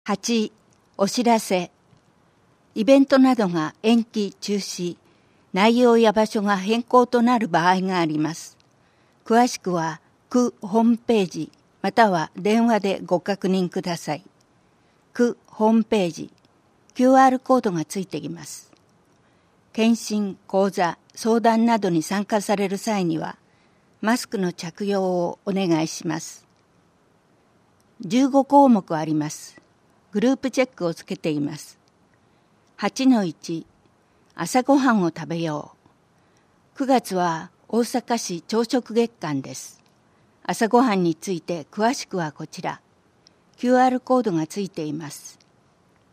8、お知らせ。イベントなどが延期・中止、内容や場所が変更となる場合があります。詳しくは区ホームページまたは電話でご確認ください。区ホームページ、QR コードがついています。検診、講座、相談などに参加される際には、マスクの着用をお願いします。15項目あります。グループチェックをつけています。8-1、朝ごはんを食べよう。9月は大阪市朝食月間です。朝ごはんについて詳しくはこちら。QR コードがついています。